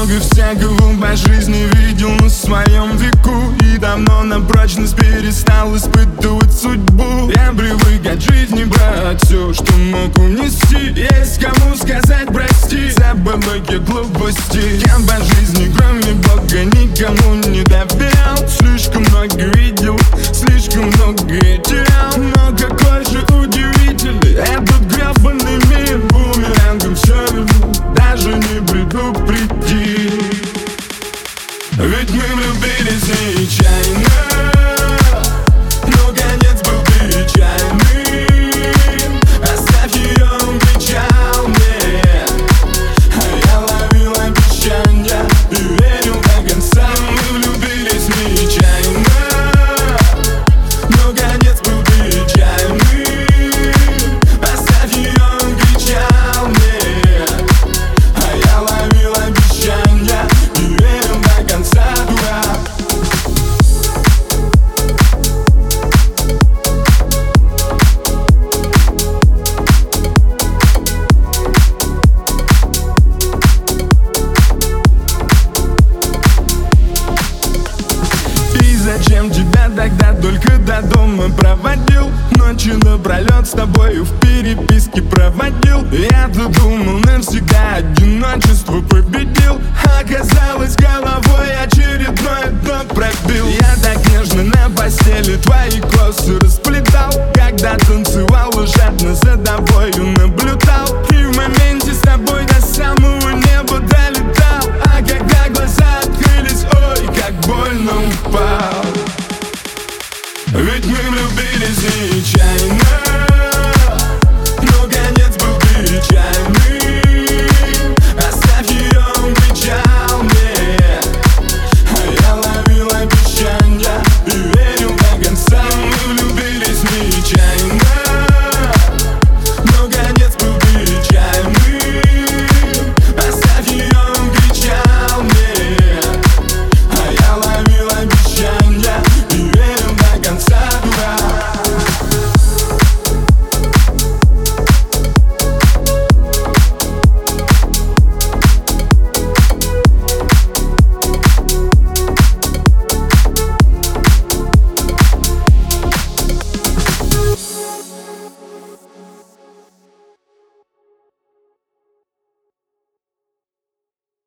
много всякого по жизни видел на своем веку, и давно на прочность перестал испытывать судьбу. Я привык от жизни брать все, что мог унести. Есть кому сказать прости за потоки глупости. Я по жизни, кроме Бога, никому не доверял. Слишком много видел, слишком много терял. Но какой же удивительный этот гребаный мир. Бумерангом все верну, даже не предупредил. Ведь мы влюбились нечаянно, но конец был печальный. Оставь ее, он кричал мне, а я ловил обещания и верил до конца. Мы влюбились нечаянно, но конец был печальный. Оставь ее, он кричал мне, а я ловил обещания и верил до конца. Зачем тебя тогда только до дома проводил? Ночи напролет с тобою в переписке проводил. Я-то думал, навсегда одиночество победил. Оказалось, головой очередной дно пробил. Я так нежно на постели твои косы распустил.